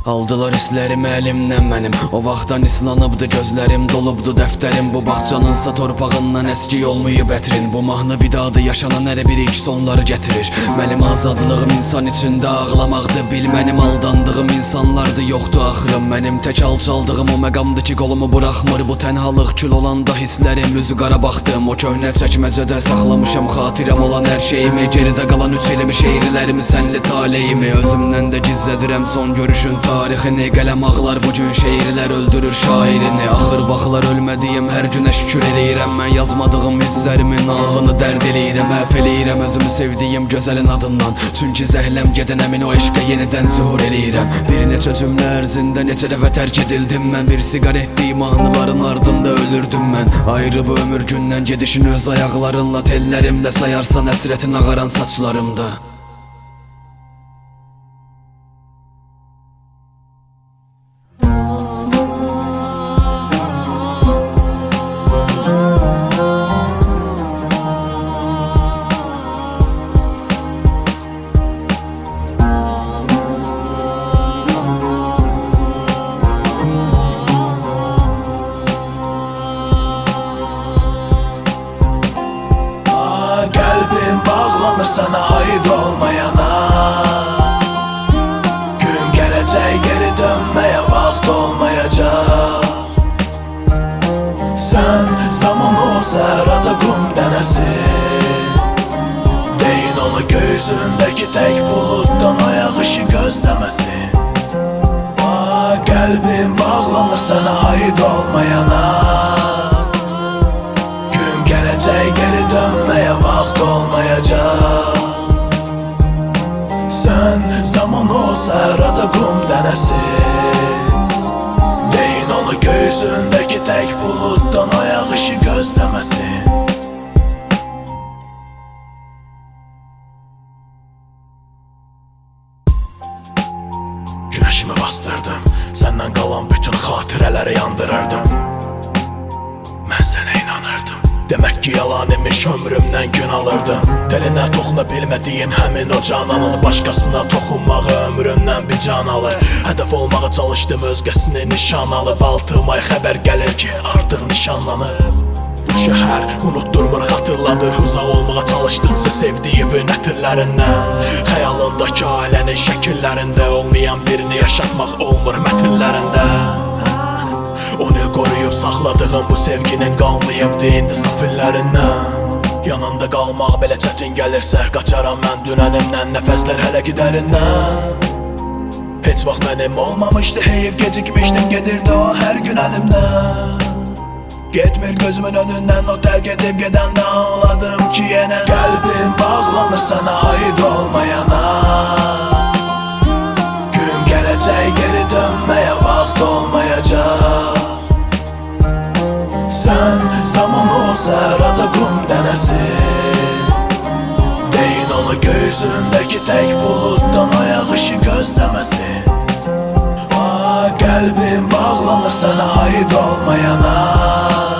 Aldılar hislərimi əlimdən mənim. O vaxtdan islanıbdı gözlərim, dolubdu dəftərim. Bu bağçanınsa torpağından əski olmayıb ətrin. Bu mahnı vidadı yaşanan hər bir ilk sonları gətirir. Mənim azadlığım insan içində ağlamaqdı. Bil mənim aldandığım insanlardı, yoxdu axırım. Mənim tək alçaldığım o məqamdı ki qolumu buraxmır. Bu tənhalıq kül olanda hisslərim üzü qara baxdım. O köhnə çəkməcədə saxlamışam xatirəm olan hər şeyimi. Geridə qalan 3 ilimi, şeirlərimi, sənli taleyimi. Özümdən də gizlədirəm son görüşün tarixini. Qələm ağlar bugün, şeirlər öldürür şairini. Axır vaxtlar ölmədiyim hər günə şükür eləyirəm. Mən yazmadığım hisslərimin ahını dərd eləyirəm. Əf eləyirəm özümü sevdiyim gözəlin adından. Çünki zəhləm gedən əmin o eşqə yenidən zühur eləyirəm. Bir neçə cümlə ərzində neçə dəfə tərk edildim mən. Bir siqaretli mahnıların ardında ölürdüm mən. Ayrı bu ömür gündən gedişin öz ayaqlarınla. Tellərimdə sayarsan həsrətin ağaran saçlarımda. Sana aid olmayana gün gələcək, geri dönməyə vaxt olmayacaq. Sən zaman olsa arada qum dənəsi, deyin onu göğsündəki tək buluddan ayaq işi gözləməsin. Qəlbim bağlanır sana aid olmayana, gün gələcək, geri dönməyə vaxt olmayacaq. Sən zaman olsa arada qum dənəsi, deyin onu göğsündəki tək buluddan ayaq işi gözləməsin. Güneşimi bastırdım, səndən qalan bütün xatirələri yandırırdım. Mən sənə inanırdım, demək ki yalan imiş, ömrümdən gün alırdım. Telinə toxuna bilmədiyin həmin o cananını başqasına toxunmağı ömrümdən bir can alır. Hədəf olmağa çalışdım, özgəsini nişan alıb. 6 ay xəbər gəlir ki artıq nişanlanıb. Bu şəhər unutturmur, xatırladır. Uzaq olmağa çalışdıqca sevdiyimin ətirlərindən. Xəyalındakı ailənin şəkillərində olmayan birini yaşatmaq olmur mətnlərində. Onu qoruyub saxladığım bu sevginin qalmayıbdı indi saf illərindən. Yanında qalmaq belə çətin gəlirsə, qaçaram mən dünənimdən, nəfəslər hələ gidərindən. Heç vaxt mənim olmamışdı, heyif gecikmişdim, gedirdi o hər gün əlimdən. Getmir gözümün önündən o tərk edib gedəndə anladım ki yenə qəlbim bağlanır sana aid olmayana. Gün gələcək, geri dönməyə vaxt olmayacaq. Sən zaman olsa arada qum dənəsi, deyin onu göğsündəki tək buluddan ayaq işi gözləməsin. Qəlbim bağlanır sana aid olmayana.